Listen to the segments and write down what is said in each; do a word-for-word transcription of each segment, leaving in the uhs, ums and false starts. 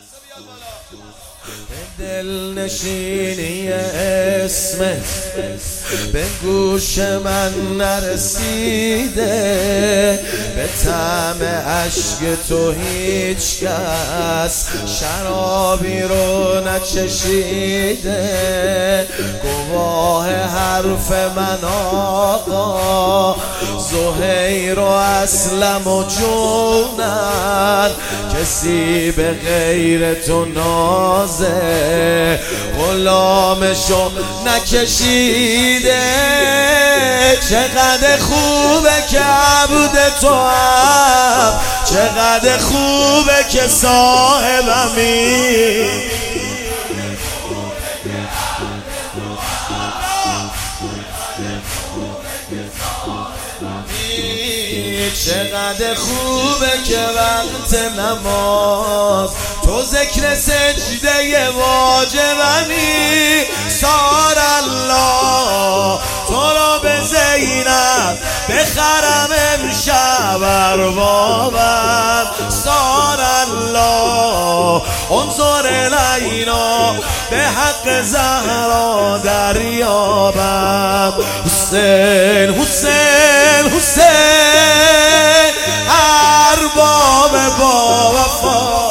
دل نشینی اسمت به گوش من نرسیده، به طعم عشق تو هیچ کس شرابی رو نچشیده. گواه حرف من آقا زهیر و اسلم و جونن، کسی به غیر تو نازه غلامشو نکشیده. چقدر خوبه که عبد تو هم، چقدر خوبه که صاحبمی. چقدر خوبه که وقت نماز تو ذکر سجده واجبنی. سار الله تو را به زینب بخرم امشب اربابم. سار الله انظر الینا به حق زهرا دریابم. حسین حسین حسین ارباب با وفا.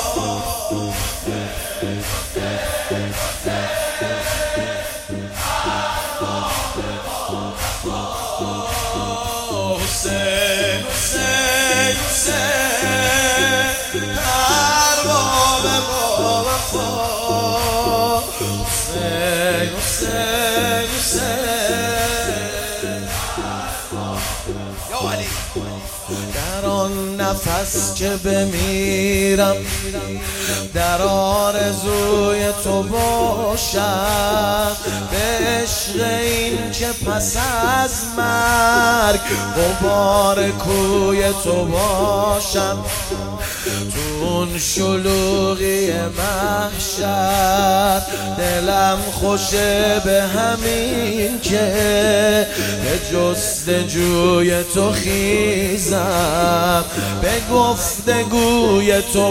حسین حسین حسین ارباب با وفا. حسین حسین حسین یا علی. در آن نفس که بمیرم در آرزوی تو باشم، به عشق این که پس از مرگ غبار کوی تو باشم. تو اون شلوغی محشر دلم خوشه به همین که به جستجوی تو خیزم، به گفتگوی تو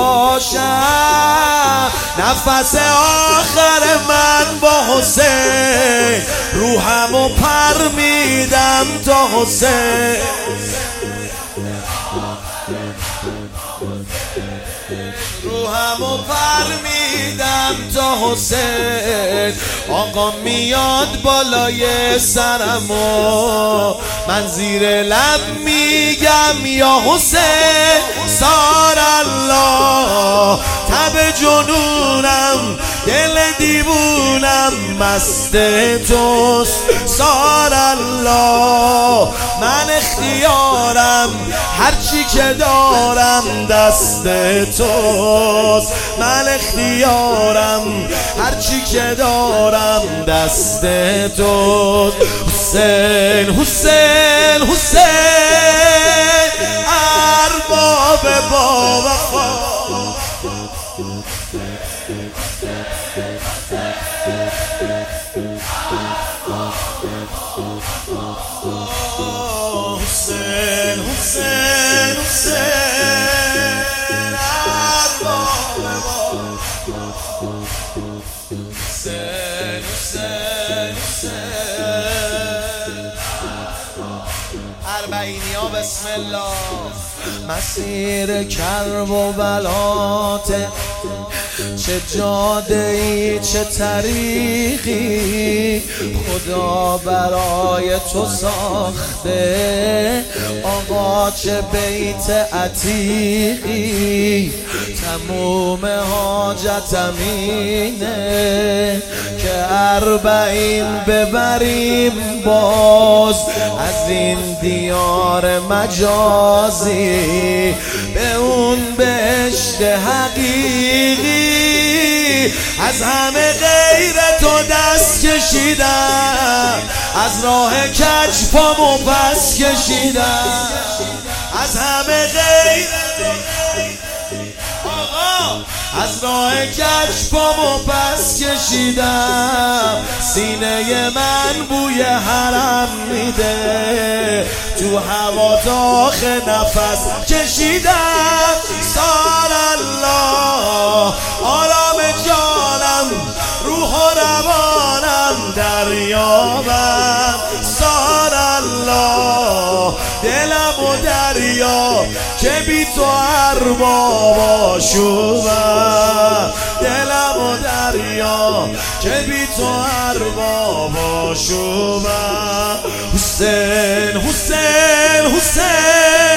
باشم. نفس آخر من با حسین روحمو پر میدم تا حسین. روحمو پر میدم تا حسین. آقا میاد بالای سرمو من زیر لب میگم یا حسین. سار الله تب جنونم دل دیوونم مست توست. سار الله من اختیارم هرچی که دارم دست توست. من اختیارم هرچی که دارم دست توست. حسین حسین حسین ارباب با وفا. حسین حسین حسین ارباب با حسین حسین حسین اربعینی ها بسم الله. مسیر کرب و بلاته چه جاده ای چه طریقی خدا برای تو ساخته. آقا چه بیت عتیقی تموم حاجتم اینه که اربعین ببریم باز از این دیار مجازی به اون بهشت حقیقی. از همه غیر تو دست کشیدم، از راه کج پامو پس کشیدم. از همه غیر تو آقا از راه کج پامو پس کشیدم. سینه من بوی حرم میده، تو هوا داخل نفس کشیدم. سال الله دلم و دریا که بی تو ارباب آشوبم، دلم و دریا که بی تو ارباب آشوبم. حسین حسین حسین